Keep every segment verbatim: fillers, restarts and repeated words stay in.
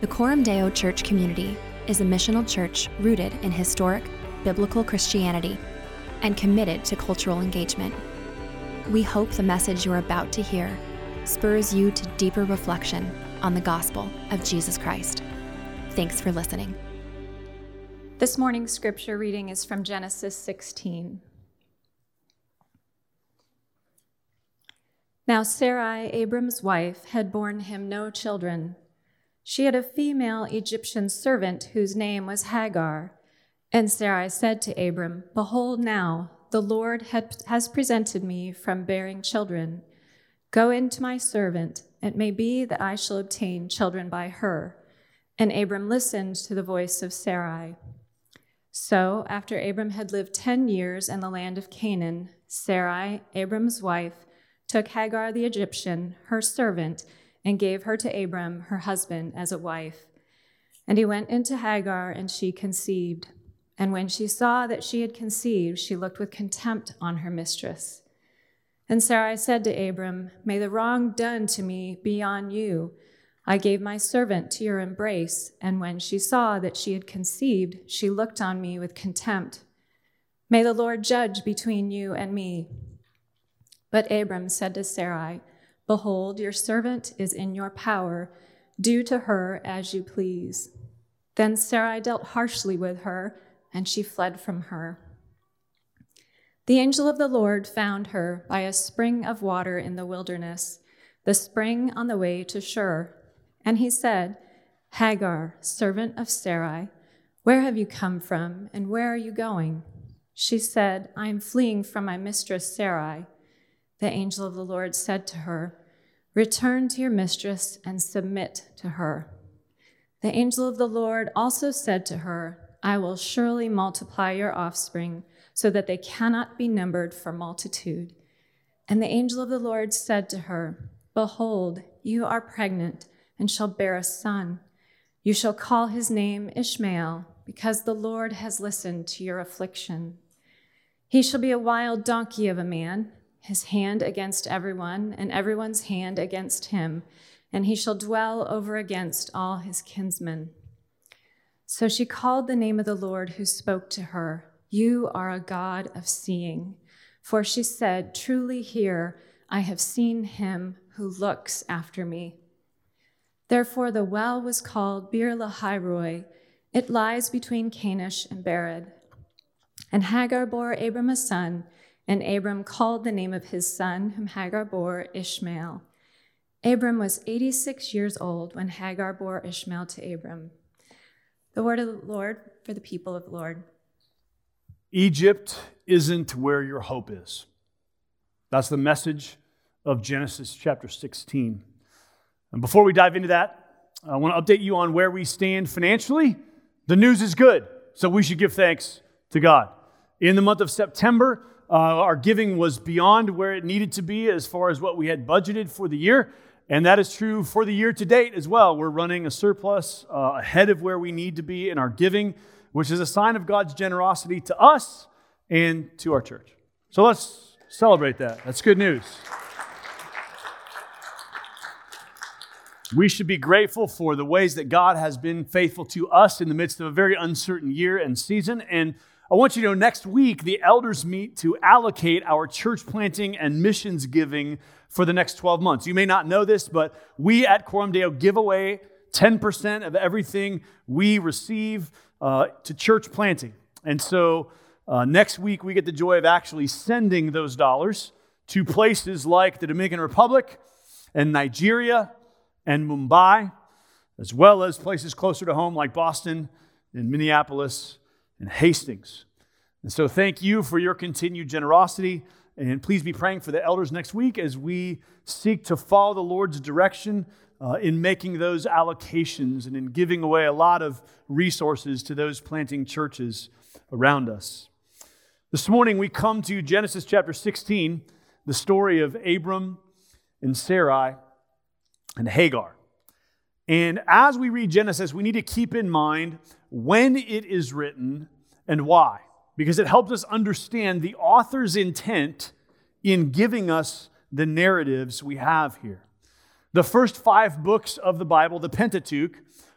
The Coram Deo Church community is a missional church rooted in historic, biblical Christianity and committed to cultural engagement. We hope the message you're about to hear spurs you to deeper reflection on the gospel of Jesus Christ. Thanks for listening. This morning's scripture reading is from Genesis sixteen. Now Sarai, Abram's wife, had borne him no children. She had a female Egyptian servant whose name was Hagar. And Sarai said to Abram, "Behold now, the Lord had, has presented me from bearing children. Go in to my servant. It may be that I shall obtain children by her." And Abram listened to the voice of Sarai. So, after Abram had lived ten years in the land of Canaan, Sarai, Abram's wife, took Hagar the Egyptian, her servant, and gave her to Abram, her husband, as a wife. And he went into Hagar, and she conceived. And when she saw that she had conceived, she looked with contempt on her mistress. And Sarai said to Abram, "May the wrong done to me be on you. I gave my servant to your embrace, and when she saw that she had conceived, she looked on me with contempt. May the Lord judge between you and me." But Abram said to Sarai, "Behold, your servant is in your power. Do to her as you please." Then Sarai dealt harshly with her, and she fled from her. The angel of the Lord found her by a spring of water in the wilderness, the spring on the way to Shur. And he said, "Hagar, servant of Sarai, where have you come from, and where are you going?" She said, "I am fleeing from my mistress Sarai." The angel of the Lord said to her, "Return to your mistress and submit to her." The angel of the Lord also said to her, "I will surely multiply your offspring so that they cannot be numbered for multitude." And the angel of the Lord said to her, "Behold, you are pregnant and shall bear a son. You shall call his name Ishmael, because the Lord has listened to your affliction. He shall be a wild donkey of a man, his hand against everyone, and everyone's hand against him, and he shall dwell over against all his kinsmen." So she called the name of the Lord who spoke to her, "You are a God of seeing." For she said, "Truly here I have seen him who looks after me." Therefore the well was called Beer Lahai-roi. It lies between Kadesh and Bered. And Hagar bore Abram a son, and Abram called the name of his son, whom Hagar bore, Ishmael. Abram was eighty-six years old when Hagar bore Ishmael to Abram. The word of the Lord for the people of the Lord. Egypt isn't where your hope is. That's the message of Genesis chapter sixteen. And before we dive into that, I want to update you on where we stand financially. The news is good, so we should give thanks to God. In the month of September, uh, our giving was beyond where it needed to be as far as what we had budgeted for the year, and that is true for the year to date as well. We're running a surplus uh, ahead of where we need to be in our giving, which is a sign of God's generosity to us and to our church. So let's celebrate that. That's good news. We should be grateful for the ways that God has been faithful to us in the midst of a very uncertain year and season. And I want you to know next week, the elders meet to allocate our church planting and missions giving for the next twelve months. You may not know this, but we at Coram Deo give away ten percent of everything we receive uh, to church planting. And so uh, next week, we get the joy of actually sending those dollars to places like the Dominican Republic and Nigeria and Mumbai, as well as places closer to home like Boston and Minneapolis and Hastings. And so thank you for your continued generosity, and please be praying for the elders next week as we seek to follow the Lord's direction uh, in making those allocations and in giving away a lot of resources to those planting churches around us. This morning we come to Genesis chapter sixteen, the story of Abram and Sarai and Hagar. And as we read Genesis, we need to keep in mind when it is written and why, because it helps us understand the author's intent in giving us the narratives we have here. The first five books of the Bible, the Pentateuch,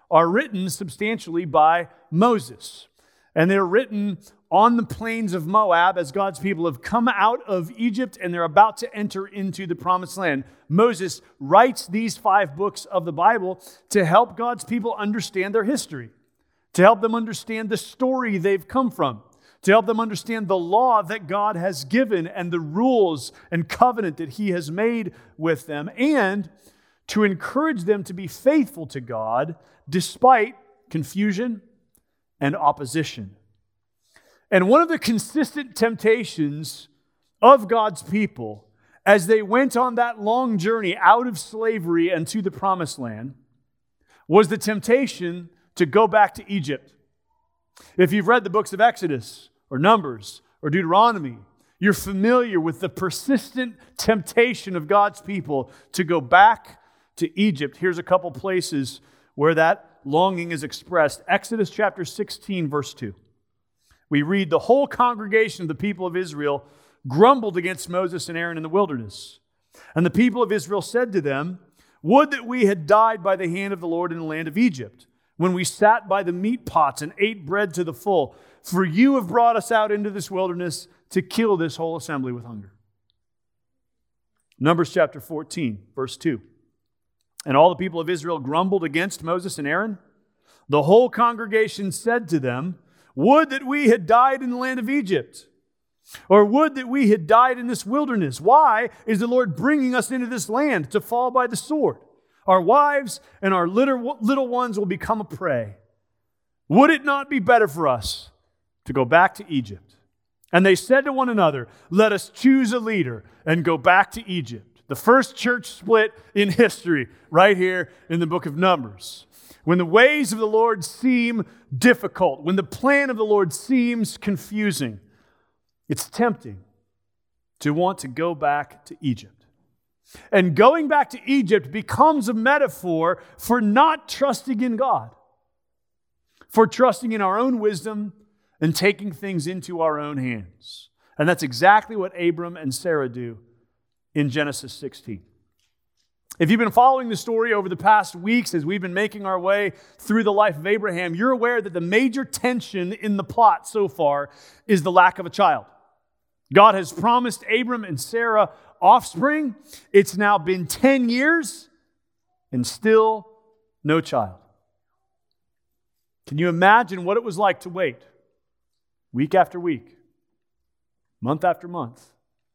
are written substantially by Moses. And they're written on the plains of Moab as God's people have come out of Egypt and they're about to enter into the promised land. Moses writes these five books of the Bible to help God's people understand their history, to help them understand the story they've come from, to help them understand the law that God has given and the rules and covenant that He has made with them, and to encourage them to be faithful to God despite confusion and opposition. And one of the consistent temptations of God's people as they went on that long journey out of slavery and to the promised land was the temptation to go back to Egypt. If you've read the books of Exodus or Numbers or Deuteronomy, you're familiar with the persistent temptation of God's people to go back to Egypt. Here's a couple places where that longing is expressed. Exodus chapter sixteen, verse two. We read, "The whole congregation of the people of Israel grumbled against Moses and Aaron in the wilderness. And the people of Israel said to them, 'Would that we had died by the hand of the Lord in the land of Egypt, when we sat by the meat pots and ate bread to the full. For you have brought us out into this wilderness to kill this whole assembly with hunger.'" Numbers chapter fourteen, verse two. "And all the people of Israel grumbled against Moses and Aaron. The whole congregation said to them, 'Would that we had died in the land of Egypt, or would that we had died in this wilderness. Why is the Lord bringing us into this land to fall by the sword? Our wives and our little, little ones will become a prey. Would it not be better for us to go back to Egypt?' And they said to one another, 'Let us choose a leader and go back to Egypt.'" The first church split in history, right here in the book of Numbers. When the ways of the Lord seem difficult, when the plan of the Lord seems confusing, it's tempting to want to go back to Egypt. And going back to Egypt becomes a metaphor for not trusting in God, for trusting in our own wisdom and taking things into our own hands. And that's exactly what Abram and Sarah do in Genesis sixteen. If you've been following the story over the past weeks as we've been making our way through the life of Abraham, you're aware that the major tension in the plot so far is the lack of a child. God has promised Abram and Sarah offspring. It's now been ten years and still no child. Can you imagine what it was like to wait week after week, month after month,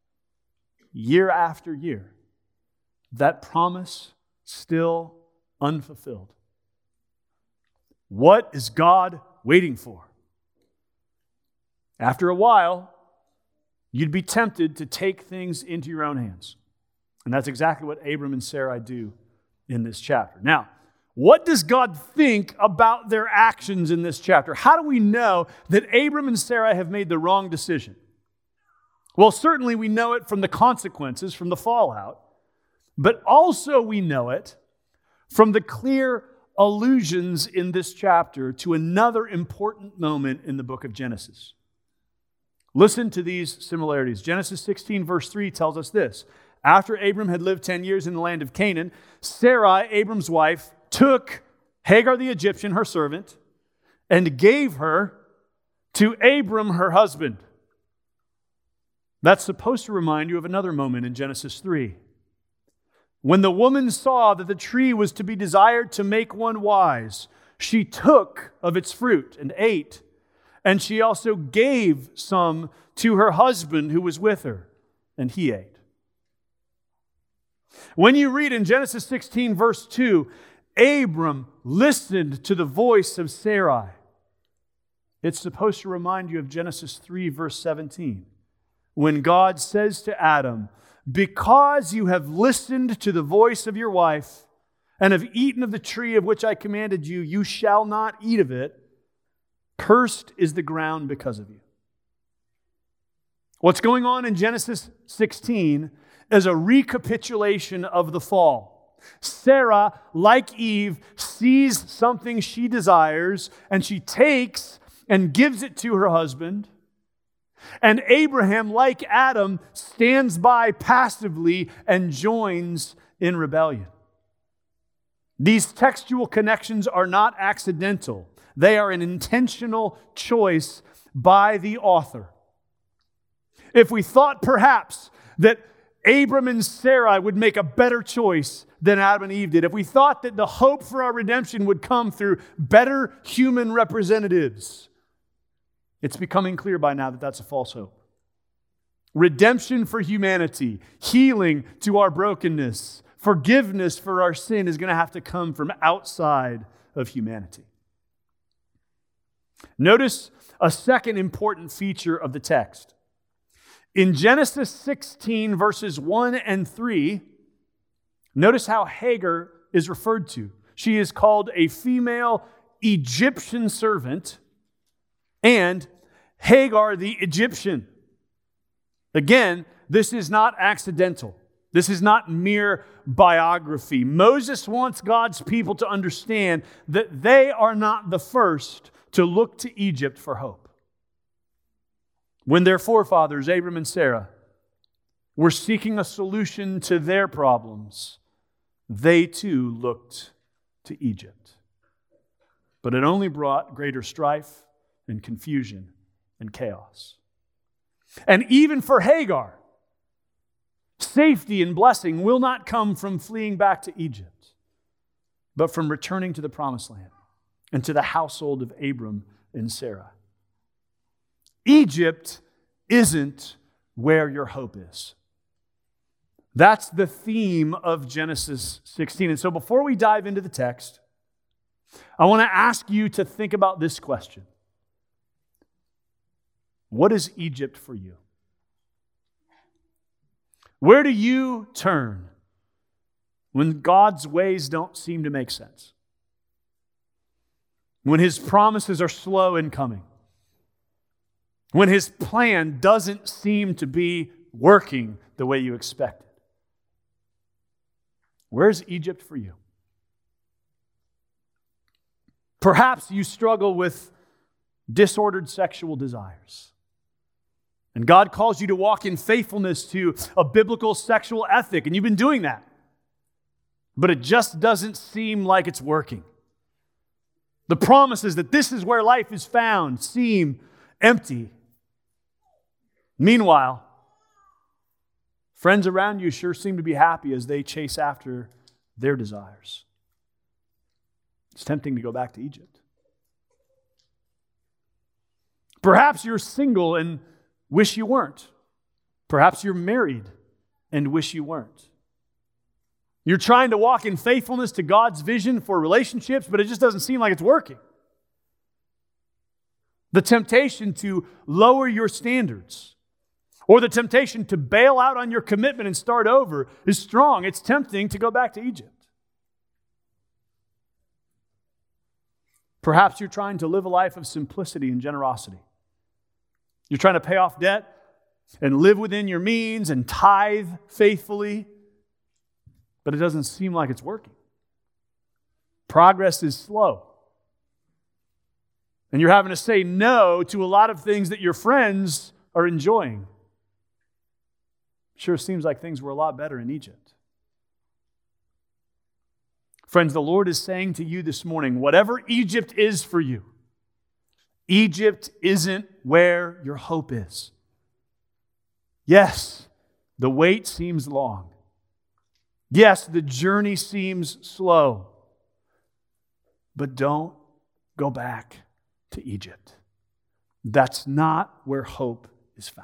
year after year? That promise still unfulfilled. What is God waiting for? After a while, you'd be tempted to take things into your own hands. And that's exactly what Abram and Sarai do in this chapter. Now, what does God think about their actions in this chapter? How do we know that Abram and Sarai have made the wrong decision? Well, certainly we know it from the consequences, from the fallout. But also we know it from the clear allusions in this chapter to another important moment in the book of Genesis. Listen to these similarities. Genesis sixteen verse three tells us this. "After Abram had lived ten years in the land of Canaan, Sarai, Abram's wife, took Hagar the Egyptian, her servant, and gave her to Abram, her husband." That's supposed to remind you of another moment in Genesis three. "When the woman saw that the tree was to be desired to make one wise, she took of its fruit and ate, and she also gave some to her husband who was with her, and he ate." When you read in Genesis sixteen, verse two, Abram listened to the voice of Sarai, it's supposed to remind you of Genesis three, verse seventeen, when God says to Adam, "Because you have listened to the voice of your wife and have eaten of the tree of which I commanded you, you shall not eat of it. Cursed is the ground because of you." What's going on in Genesis sixteen is a recapitulation of the fall. Sarah, like Eve, sees something she desires and she takes and gives it to her husband. And Abraham, like Adam, stands by passively and joins in rebellion. These textual connections are not accidental. They are an intentional choice by the author. If we thought perhaps that Abram and Sarai would make a better choice than Adam and Eve did, if we thought that the hope for our redemption would come through better human representatives, it's becoming clear by now that that's a false hope. Redemption for humanity, healing to our brokenness, forgiveness for our sin is going to have to come from outside of humanity. Notice a second important feature of the text. In Genesis sixteen, verses one and three, notice how Hagar is referred to. She is called a female Egyptian servant and Hagar the Egyptian. Again, this is not accidental. This is not mere biography. Moses wants God's people to understand that they are not the first to look to Egypt for hope. When their forefathers, Abram and Sarah, were seeking a solution to their problems, they too looked to Egypt. But it only brought greater strife and confusion and chaos. And even for Hagar, safety and blessing will not come from fleeing back to Egypt, but from returning to the promised land and to the household of Abram and Sarah. Egypt isn't where your hope is. That's the theme of Genesis sixteen. And so before we dive into the text, I want to ask you to think about this question. What is Egypt for you? Where do you turn when God's ways don't seem to make sense? When His promises are slow in coming? When His plan doesn't seem to be working the way you expected? Where's Egypt for you? Perhaps you struggle with disordered sexual desires. And God calls you to walk in faithfulness to a biblical sexual ethic, and you've been doing that. But it just doesn't seem like it's working. The promises that this is where life is found seem empty. Meanwhile, friends around you sure seem to be happy as they chase after their desires. It's tempting to go back to Egypt. Perhaps you're single and wish you weren't. Perhaps you're married and wish you weren't. You're trying to walk in faithfulness to God's vision for relationships, but it just doesn't seem like it's working. The temptation to lower your standards or the temptation to bail out on your commitment and start over is strong. It's tempting to go back to Egypt. Perhaps you're trying to live a life of simplicity and generosity. You're trying to pay off debt and live within your means and tithe faithfully, but it doesn't seem like it's working. Progress is slow. And you're having to say no to a lot of things that your friends are enjoying. Sure seems like things were a lot better in Egypt. Friends, the Lord is saying to you this morning, whatever Egypt is for you, Egypt isn't where your hope is. Yes, the wait seems long. Yes, the journey seems slow. But don't go back to Egypt. That's not where hope is found.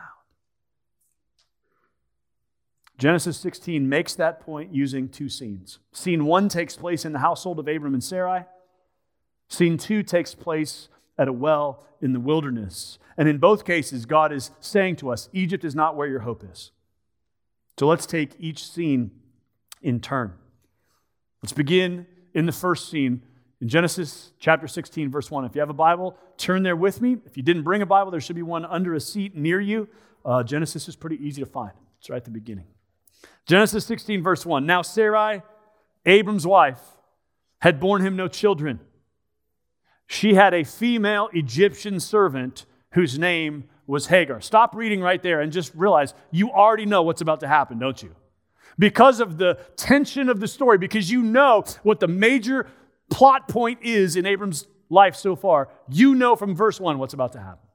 Genesis sixteen makes that point using two scenes. Scene one takes place in the household of Abram and Sarai. Scene two takes place at a well in the wilderness. And in both cases, God is saying to us, Egypt is not where your hope is. So let's take each scene in turn. Let's begin in the first scene in Genesis chapter sixteen, verse one. If you have a Bible, turn there with me. If you didn't bring a Bible, there should be one under a seat near you. Uh, Genesis is pretty easy to find. It's right at the beginning. Genesis sixteen, verse one. Now Sarai, Abram's wife, had borne him no children. She had a female Egyptian servant whose name was Hagar. Stop reading right there and just realize you already know what's about to happen, don't you? because of the tension of the story, because you know what the major plot point is in Abram's life so far. You know from verse one what's about to happen.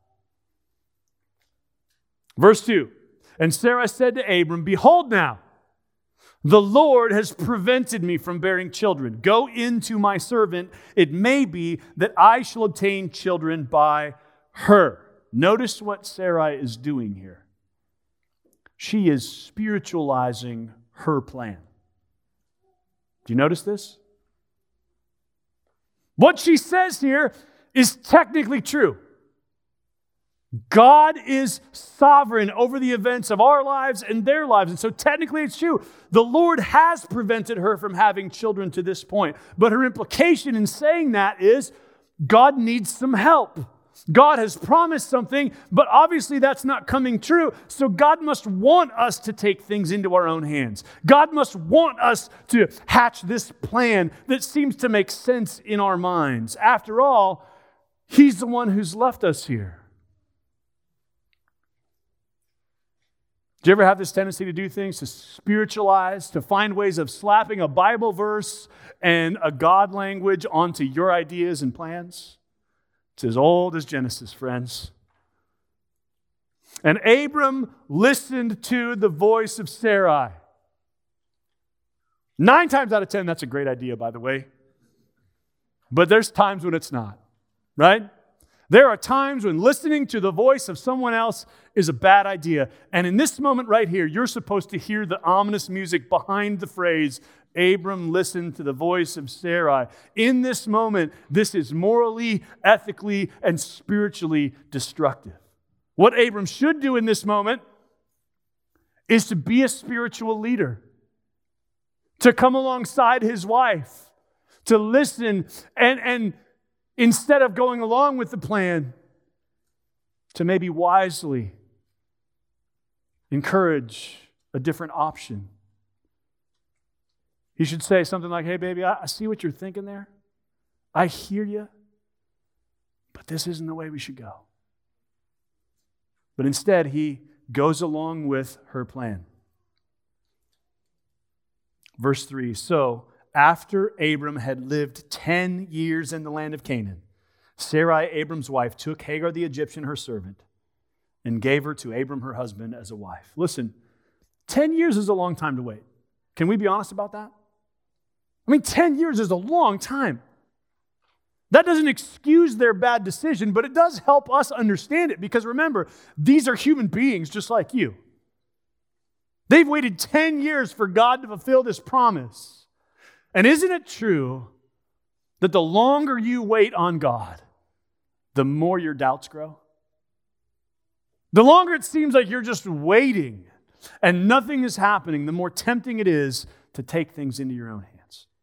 Verse two, and Sarah said to Abram, behold now, the Lord has prevented me from bearing children. Go in to my servant. It may be that I shall obtain children by her. Notice what Sarai is doing here. She is spiritualizing her plan. Do you notice this? What she says here is technically true. God is sovereign over the events of our lives and their lives. And so technically it's true. The Lord has prevented her from having children to this point. But her implication in saying that is God needs some help. God has promised something, but obviously that's not coming true. So God must want us to take things into our own hands. God must want us to hatch this plan that seems to make sense in our minds. After all, He's the one who's left us here. Do you ever have this tendency to do things, to spiritualize, to find ways of slapping a Bible verse and a God language onto your ideas and plans? It's as old as Genesis, friends. And Abram listened to the voice of Sarai. Nine times out of ten, that's a great idea, by the way. But there's times when it's not, right? There are times when listening to the voice of someone else is a bad idea. And in this moment right here, you're supposed to hear the ominous music behind the phrase, Abram listened to the voice of Sarai. In this moment, this is morally, ethically, and spiritually destructive. What Abram should do in this moment is to be a spiritual leader, to come alongside his wife, to listen, and, and instead of going along with the plan, to maybe wisely encourage a different option. He should say something like, hey, baby, I see what you're thinking there. I hear you, but this isn't the way we should go. But instead, he goes along with her plan. Verse three, so after Abram had lived ten years in the land of Canaan, Sarai, Abram's wife, took Hagar the Egyptian, her servant, and gave her to Abram, her husband, as a wife. Listen, ten years is a long time to wait. Can we be honest about that? I mean, ten years is a long time. That doesn't excuse their bad decision, but it does help us understand it because remember, these are human beings just like you. They've waited ten years for God to fulfill this promise. And isn't it true that the longer you wait on God, the more your doubts grow? The longer it seems like you're just waiting and nothing is happening, the more tempting it is to take things into your own hands.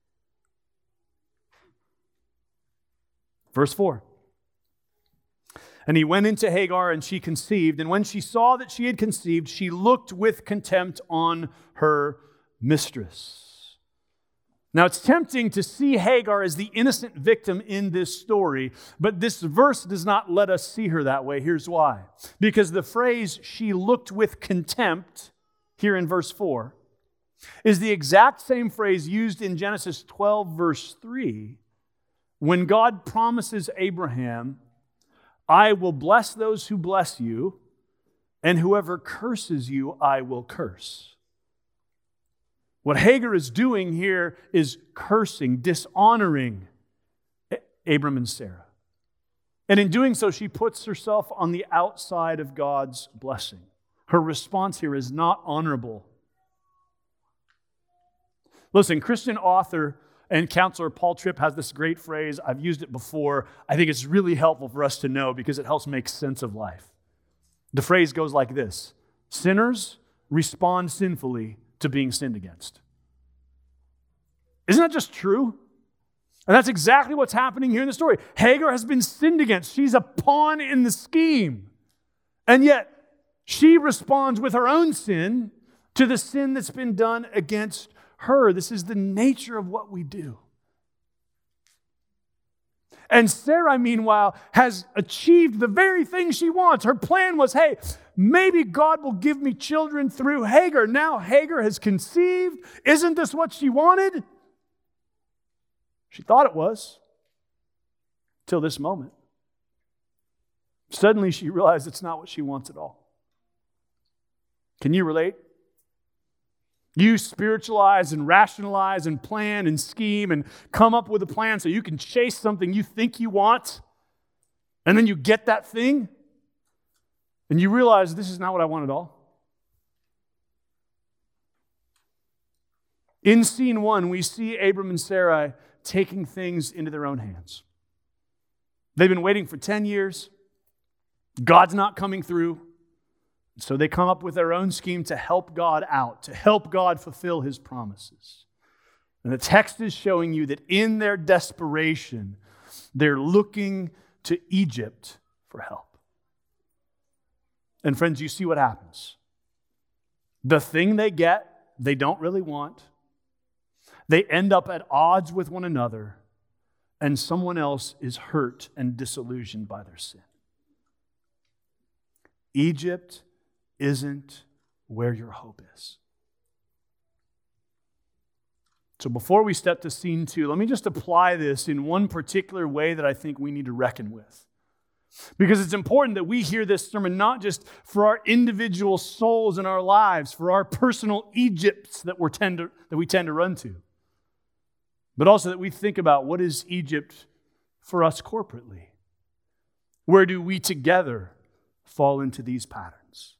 Verse four. And he went into Hagar, and she conceived. And when she saw that she had conceived, she looked with contempt on her mistress. Now, it's tempting to see Hagar as the innocent victim in this story, but this verse does not let us see her that way. Here's why. Because the phrase, she looked with contempt, here in verse four, is the exact same phrase used in Genesis twelve, verse three, when God promises Abraham, I will bless those who bless you, and whoever curses you, I will curse. What Hagar is doing here is cursing, dishonoring Abram and Sarah. And in doing so, she puts herself on the outside of God's blessing. Her response here is not honorable. Listen, Christian author and counselor Paul Tripp has this great phrase. I've used it before. I think it's really helpful for us to know because it helps make sense of life. The phrase goes like this: sinners respond sinfully to being sinned against. Isn't that just true? And that's exactly what's happening here in the story. Hagar has been sinned against. She's a pawn in the scheme. And yet, she responds with her own sin to the sin that's been done against her. This is the nature of what we do. And Sarah, meanwhile, has achieved the very thing she wants. Her plan was, hey, maybe God will give me children through Hagar. Now Hagar has conceived. Isn't this what she wanted? She thought it was, till this moment. Suddenly she realized it's not what she wants at all. Can you relate? You spiritualize and rationalize and plan and scheme and come up with a plan so you can chase something you think you want, and then you get that thing, and you realize this is not what I want at all. In scene one, we see Abram and Sarai taking things into their own hands. They've been waiting for ten years. God's not coming through. So they come up with their own scheme to help God out, to help God fulfill His promises. And the text is showing you that in their desperation, they're looking to Egypt for help. And friends, you see what happens. The thing they get, they don't really want. They end up at odds with one another, and someone else is hurt and disillusioned by their sin. Egypt isn't where your hope is. So before we step to scene two, let me just apply this in one particular way that I think we need to reckon with. Because it's important that we hear this sermon not just for our individual souls in our lives, for our personal Egypts that, we're tend to, that we tend to run to, but also that we think about what is Egypt for us corporately. Where do we together fall into these patterns?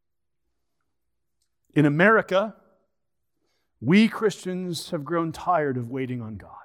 In America, we Christians have grown tired of waiting on God.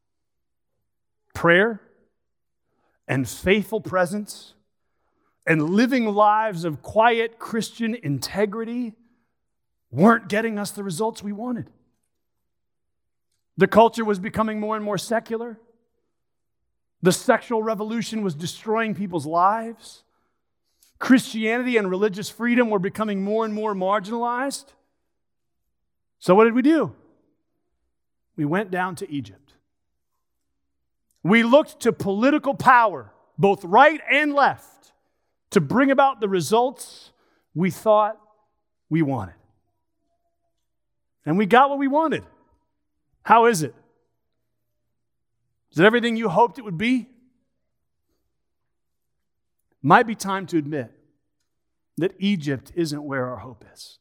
Prayer and faithful presence and living lives of quiet Christian integrity weren't getting us the results we wanted. The culture was becoming more and more secular. The sexual revolution was destroying people's lives. Christianity and religious freedom were becoming more and more marginalized. So what did we do? We went down to Egypt. We looked to political power, both right and left, to bring about the results we thought we wanted. And we got what we wanted. How is it? Is it everything you hoped it would be? Might be time to admit that Egypt isn't where our hope is.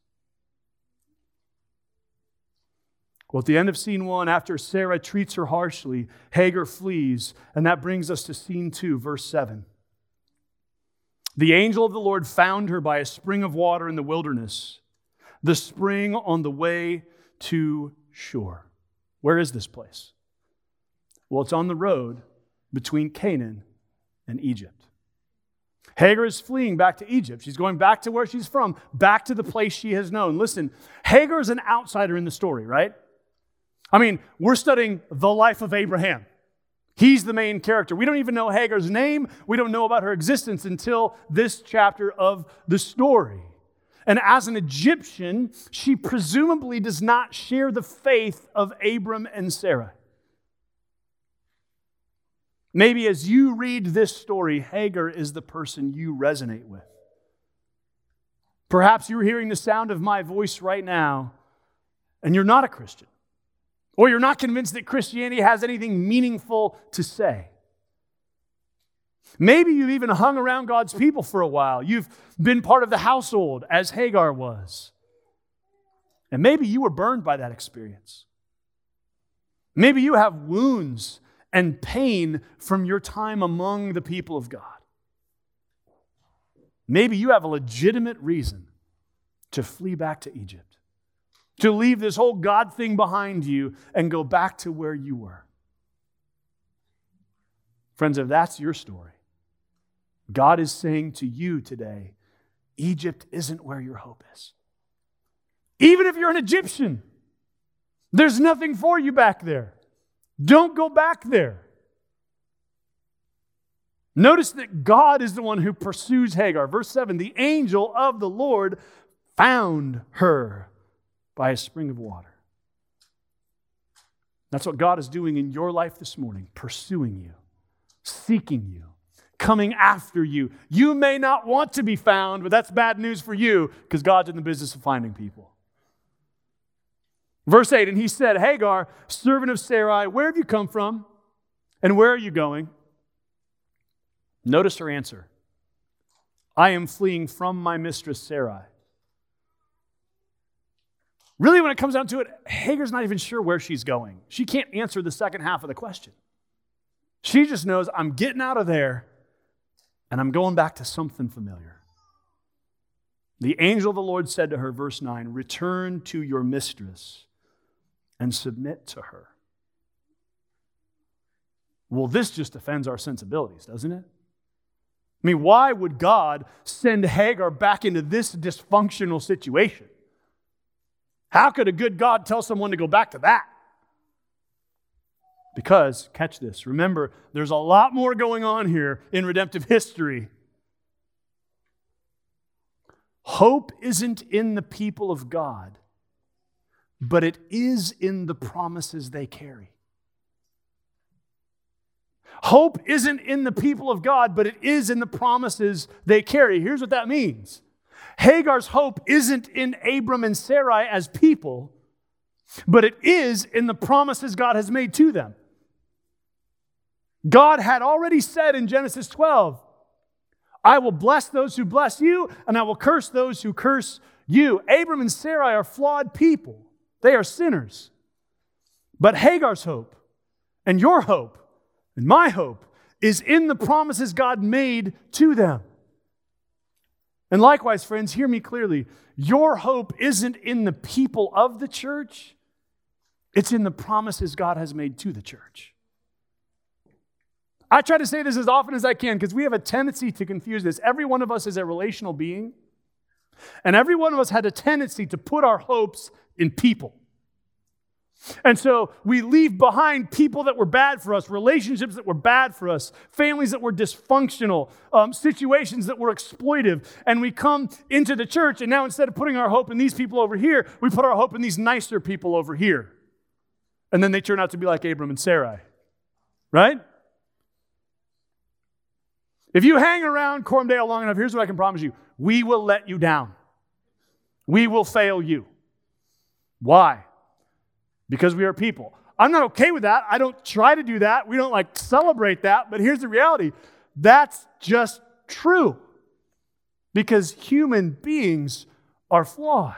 Well, at the end of scene one, after Sarah treats her harshly, Hagar flees, and that brings us to scene two, verse seven. The angel of the Lord found her by a spring of water in the wilderness, the spring on the way to Shur. Where is this place? Well, it's on the road between Canaan and Egypt. Hagar is fleeing back to Egypt. She's going back to where she's from, back to the place she has known. Listen, Hagar is an outsider in the story, right? I mean, we're studying the life of Abraham. He's the main character. We don't even know Hagar's name. We don't know about her existence until this chapter of the story. And as an Egyptian, she presumably does not share the faith of Abram and Sarah. Maybe as you read this story, Hagar is the person you resonate with. Perhaps you're hearing the sound of my voice right now, and you're not a Christian. Or you're not convinced that Christianity has anything meaningful to say. Maybe you've even hung around God's people for a while. You've been part of the household, as Hagar was. And maybe you were burned by that experience. Maybe you have wounds and pain from your time among the people of God. Maybe you have a legitimate reason to flee back to Egypt, to leave this whole God thing behind you and go back to where you were. Friends, if that's your story, God is saying to you today, Egypt isn't where your hope is. Even if you're an Egyptian, there's nothing for you back there. Don't go back there. Notice that God is the one who pursues Hagar. Verse seven, the angel of the Lord found her by a spring of water. That's what God is doing in your life this morning, pursuing you, seeking you, coming after you. You may not want to be found, but that's bad news for you because God's in the business of finding people. Verse eight, and he said, Hagar, servant of Sarai, where have you come from and where are you going? Notice her answer. I am fleeing from my mistress Sarai. Really, when it comes down to it, Hagar's not even sure where she's going. She can't answer the second half of the question. She just knows, I'm getting out of there and I'm going back to something familiar. The angel of the Lord said to her, verse nine, return to your mistress and submit to her. Well, this just offends our sensibilities, doesn't it? I mean, why would God send Hagar back into this dysfunctional situation? How could a good God tell someone to go back to that? Because, catch this, remember, there's a lot more going on here in redemptive history. Hope isn't in the people of God, but it is in the promises they carry. Hope isn't in the people of God, but it is in the promises they carry. Here's what that means. Hagar's hope isn't in Abram and Sarai as people, but it is in the promises God has made to them. God had already said in Genesis twelve, I will bless those who bless you, and I will curse those who curse you. Abram and Sarai are flawed people. They are sinners. But Hagar's hope, and your hope, and my hope, is in the promises God made to them. And likewise, friends, hear me clearly. Your hope isn't in the people of the church. It's in the promises God has made to the church. I try to say this as often as I can because we have a tendency to confuse this. Every one of us is a relational being, and every one of us had a tendency to put our hopes in people. And so we leave behind people that were bad for us, relationships that were bad for us, families that were dysfunctional, um, situations that were exploitive. And we come into the church, and now instead of putting our hope in these people over here, we put our hope in these nicer people over here. And then they turn out to be like Abram and Sarai. Right? If you hang around Cormdale long enough, here's what I can promise you. We will let you down. We will fail you. Why? Because we are people. I'm not okay with that. I don't try to do that. We don't like celebrate that. But here's the reality. That's just true. Because human beings are flawed.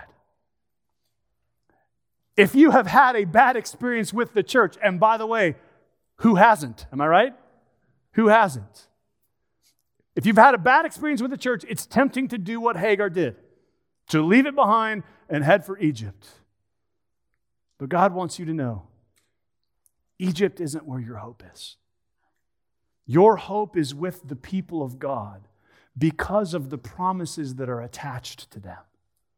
If you have had a bad experience with the church, and by the way, who hasn't? Am I right? Who hasn't? If you've had a bad experience with the church, it's tempting to do what Hagar did, to leave it behind and head for Egypt. But God wants you to know, Egypt isn't where your hope is. Your hope is with the people of God because of the promises that are attached to them.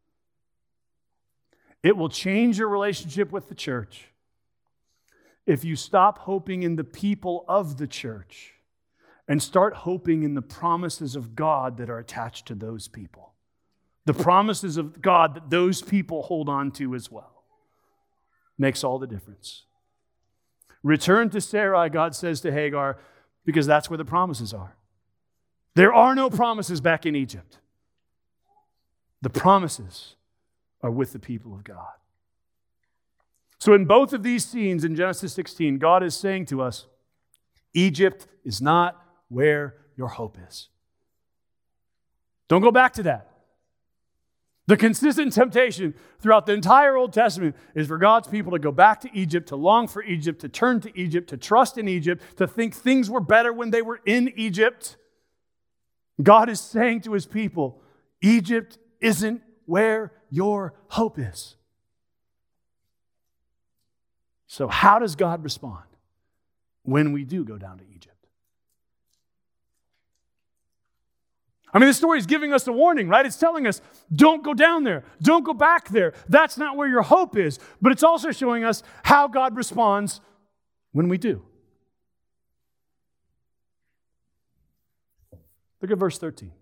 It will change your relationship with the church if you stop hoping in the people of the church and start hoping in the promises of God that are attached to those people. The promises of God that those people hold on to as well. Makes all the difference. Return to Sarai, God says to Hagar, because that's where the promises are. There are no promises back in Egypt. The promises are with the people of God. So in both of these scenes in Genesis sixteen, God is saying to us, Egypt is not where your hope is. Don't go back to that. The consistent temptation throughout the entire Old Testament is for God's people to go back to Egypt, to long for Egypt, to turn to Egypt, to trust in Egypt, to think things were better when they were in Egypt. God is saying to his people, Egypt isn't where your hope is. So how does God respond when we do go down to Egypt? I mean, the story is giving us a warning, right? It's telling us, don't go down there. Don't go back there. That's not where your hope is. But it's also showing us how God responds when we do. Look at verse thirteen.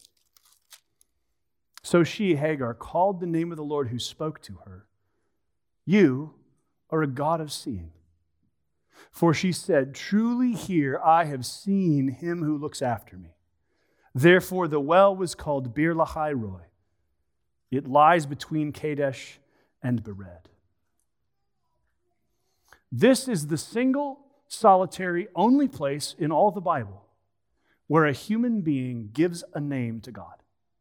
So she, Hagar, called the name of the Lord who spoke to her. You are a God of seeing. For she said, truly here I have seen him who looks after me. Therefore the well was called Bir Lahai Roi. It lies between Kadesh and Bered. This is the single, solitary, only place in all the Bible where a human being gives a name to God.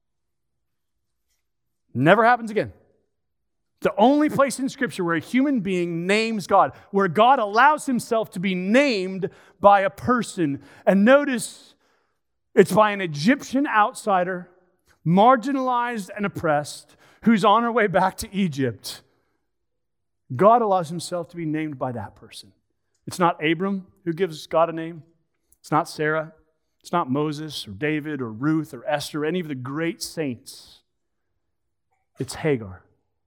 Never happens again. The only place in Scripture where a human being names God, where God allows himself to be named by a person. And notice, it's by an Egyptian outsider, marginalized and oppressed, who's on her way back to Egypt. God allows himself to be named by that person. It's not Abram who gives God a name. It's not Sarah. It's not Moses or David or Ruth or Esther, or any of the great saints. It's Hagar.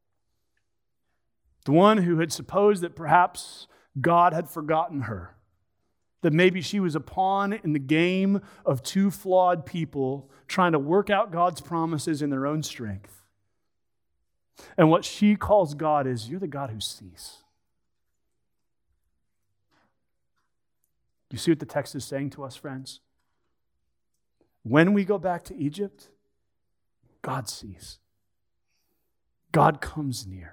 The one who had supposed that perhaps God had forgotten her, that maybe she was a pawn in the game of two flawed people trying to work out God's promises in their own strength. And what she calls God is, you're the God who sees. You see what the text is saying to us, friends? When we go back to Egypt, God sees. God comes near.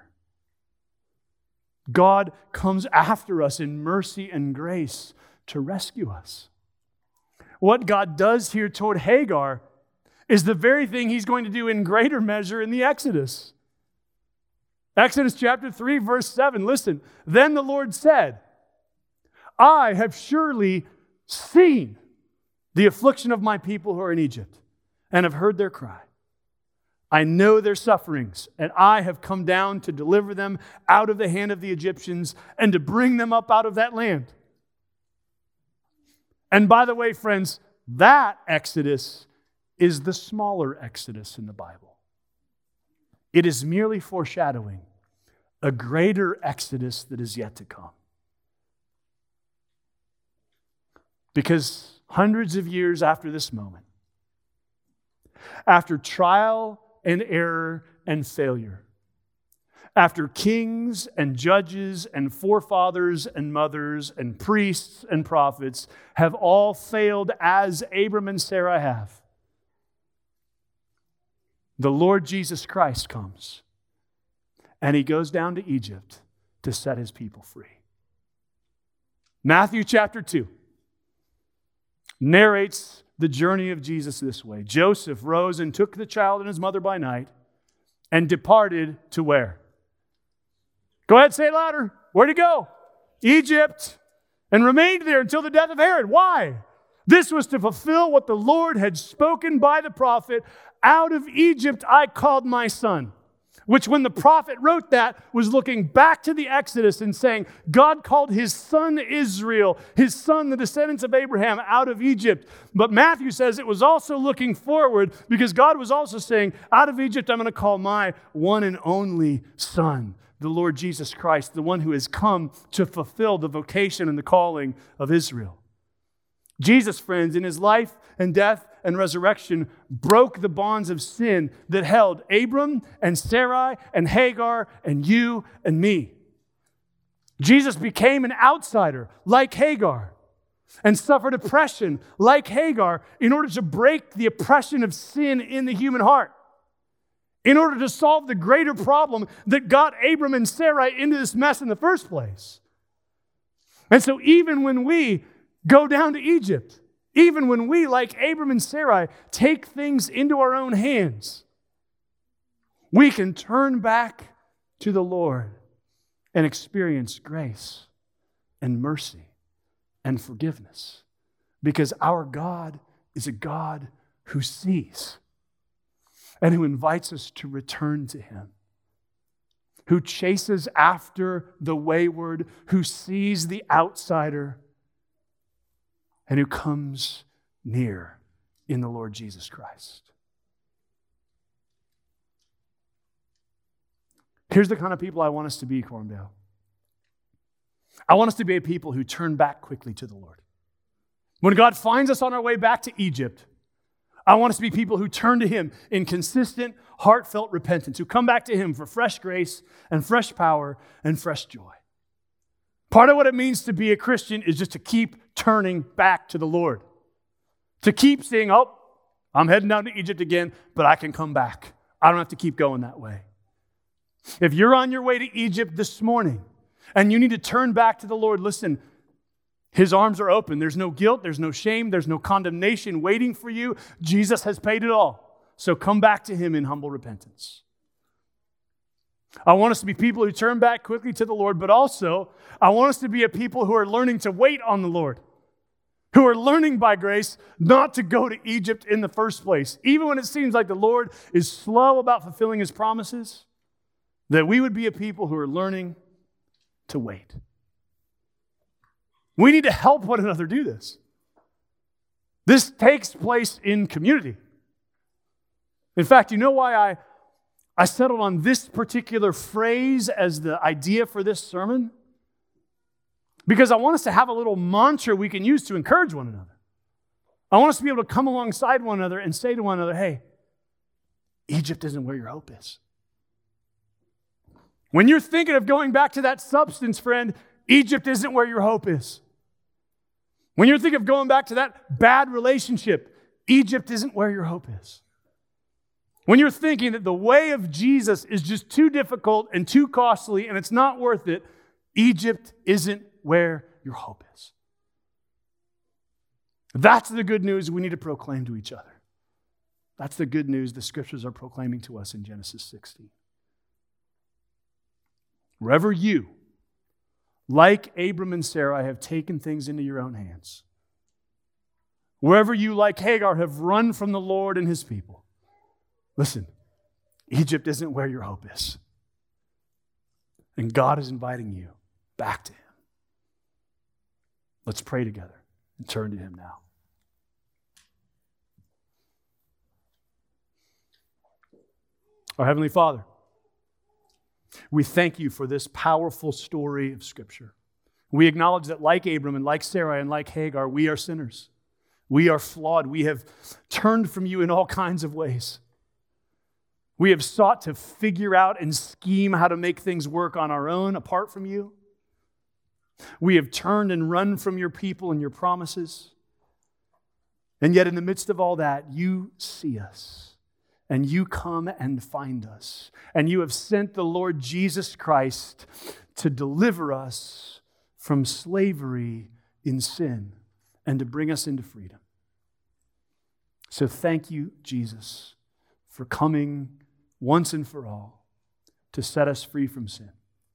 God comes after us in mercy and grace to rescue us. What God does here toward Hagar is the very thing he's going to do in greater measure in the Exodus. Exodus chapter three, verse seven, listen. Then the Lord said, I have surely seen the affliction of my people who are in Egypt and have heard their cry. I know their sufferings, and I have come down to deliver them out of the hand of the Egyptians and to bring them up out of that land. And by the way, friends, that Exodus is the smaller Exodus in the Bible. It is merely foreshadowing a greater Exodus that is yet to come. Because hundreds of years after this moment, after trial and error and failure, after kings and judges and forefathers and mothers and priests and prophets have all failed as Abram and Sarah have, the Lord Jesus Christ comes and he goes down to Egypt to set his people free. Matthew chapter two narrates the journey of Jesus this way. Joseph rose and took the child and his mother by night and departed to where? Go ahead, say it louder. Where'd he go? Egypt. And remained there until the death of Herod. Why? This was to fulfill what the Lord had spoken by the prophet, out of Egypt I called my son. Which when the prophet wrote that was looking back to the Exodus and saying, God called his son Israel, his son, the descendants of Abraham, out of Egypt. But Matthew says it was also looking forward because God was also saying, out of Egypt I'm going to call my one and only son, the Lord Jesus Christ, the one who has come to fulfill the vocation and the calling of Israel. Jesus, friends, in his life and death and resurrection, broke the bonds of sin that held Abram and Sarai and Hagar and you and me. Jesus became an outsider like Hagar and suffered oppression like Hagar in order to break the oppression of sin in the human heart, in order to solve the greater problem that got Abram and Sarai into this mess in the first place. And so even when we go down to Egypt, even when we, like Abram and Sarai, take things into our own hands, we can turn back to the Lord and experience grace and mercy and forgiveness because our God is a God who sees and who invites us to return to him, who chases after the wayward, who sees the outsider, and who comes near in the Lord Jesus Christ. Here's the kind of people I want us to be, Corndale. I want us to be a people who turn back quickly to the Lord. When God finds us on our way back to Egypt, I want us to be people who turn to him in consistent, heartfelt repentance, who come back to him for fresh grace and fresh power and fresh joy. Part of what it means to be a Christian is just to keep turning back to the Lord. To keep saying, oh, I'm heading down to Egypt again, but I can come back. I don't have to keep going that way. If you're on your way to Egypt this morning and you need to turn back to the Lord, listen, His arms are open. There's no guilt, there's no shame, there's no condemnation waiting for you. Jesus has paid it all. So come back to Him in humble repentance. I want us to be people who turn back quickly to the Lord, but also I want us to be a people who are learning to wait on the Lord, who are learning by grace not to go to Egypt in the first place. Even when it seems like the Lord is slow about fulfilling His promises, that we would be a people who are learning to wait. We need to help one another do this. This takes place in community. In fact, you know why I, I settled on this particular phrase as the idea for this sermon? Because I want us to have a little mantra we can use to encourage one another. I want us to be able to come alongside one another and say to one another, hey, Egypt isn't where your hope is. When you're thinking of going back to that substance, friend, Egypt isn't where your hope is. When you're thinking of going back to that bad relationship, Egypt isn't where your hope is. When you're thinking that the way of Jesus is just too difficult and too costly and it's not worth it, Egypt isn't where your hope is. That's the good news we need to proclaim to each other. That's the good news the Scriptures are proclaiming to us in Genesis sixteen. Wherever you, like Abram and Sarai, have taken things into your own hands, wherever you, like Hagar, have run from the Lord and His people, listen, Egypt isn't where your hope is. And God is inviting you back to Him. Let's pray together and turn to Him now. Our Heavenly Father, we thank You for this powerful story of Scripture. We acknowledge that like Abram and like Sarai and like Hagar, we are sinners. We are flawed. We have turned from You in all kinds of ways. We have sought to figure out and scheme how to make things work on our own apart from You. We have turned and run from Your people and Your promises. And yet in the midst of all that, You see us. And You come and find us. And You have sent the Lord Jesus Christ to deliver us from slavery in sin and to bring us into freedom. So thank You, Jesus, for coming once and for all to set us free from sin.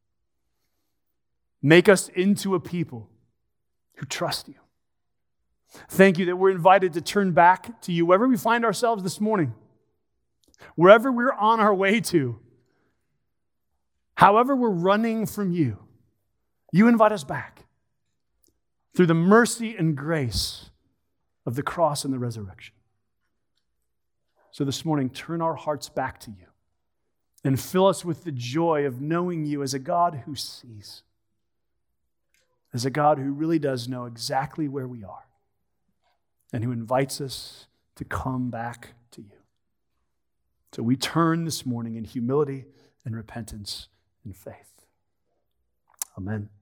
Make us into a people who trust You. Thank You that we're invited to turn back to You wherever we find ourselves this morning. Wherever we're on our way to, however we're running from You, You invite us back through the mercy and grace of the cross and the resurrection. So this morning, turn our hearts back to You and fill us with the joy of knowing You as a God who sees, as a God who really does know exactly where we are and who invites us to come back to You. So we turn this morning in humility and repentance and faith. Amen.